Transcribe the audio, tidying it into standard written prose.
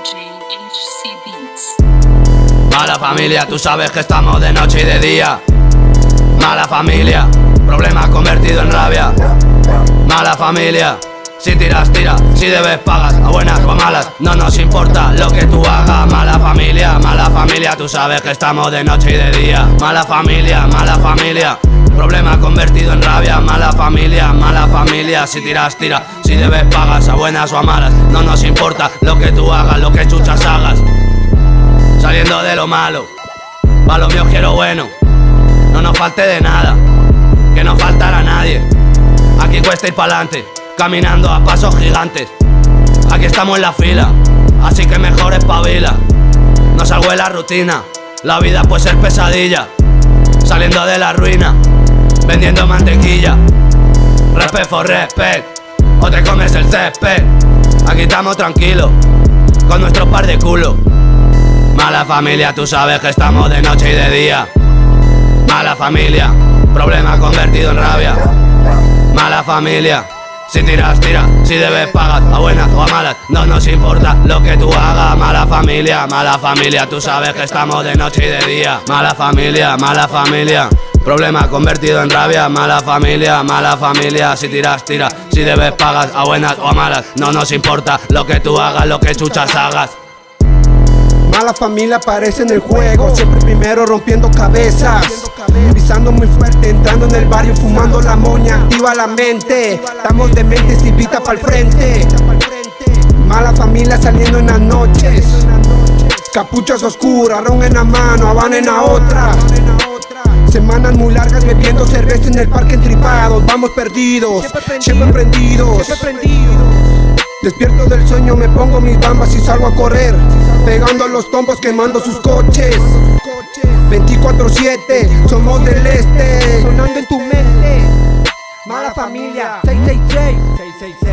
HC Beats. Mala familia, tú sabes que estamos de noche y de día. Mala familia, problema convertido en rabia. Mala familia, si tiras, tira, si debes pagas, a buenas o a malas, no nos importa lo que tú hagas. Mala familia, tú sabes que estamos de noche y de día. Mala familia, problema convertido en rabia. Mala familia, si tiras, tira, si debes pagas, a buenas o a malas, no nos importa lo que tú hagas, lo que chuchas hagas. Saliendo de lo malo, pa' lo mío quiero bueno, no nos falte de nada, que no faltará nadie. Aquí cuesta ir pa'lante, caminando a pasos gigantes. Aquí estamos en la fila, así que mejor espabila. No salgo de la rutina, la vida puede ser pesadilla. Saliendo de la ruina, vendiendo mantequilla. Respect for respect, o te comes el césped. Aquí estamos tranquilos, con nuestro par de culos. Mala familia, tú sabes que estamos de noche y de día. Mala familia, problema convertido en rabia. Mala familia, si tiras, tira, si debes pagas, a buenas o a malas, no nos importa lo que tú hagas. Mala familia, tú sabes que estamos de noche y de día. Mala familia, problema convertido en rabia. Mala familia, si tiras, tira, si debes pagas, a buenas o a malas, no nos importa lo que tú hagas, lo que chuchas hagas. Mala familia aparece en el juego, siempre primero rompiendo cabezas. Pisando muy fuerte, entrando en el barrio, fumando la moña, activa la mente. Estamos dementes y vita pa'l frente. Mala familia saliendo en las noches, capuchas oscuras, ron en la mano, habana en la otra. Semanas muy largas bebiendo cerveza en el parque entripados. Vamos perdidos, siempre prendidos. Despierto del sueño, me pongo mis bambas y salgo a correr, pegando los tombos, quemando sus coches. 24/7, somos del este, sonando en tu mente. Mala familia, 666.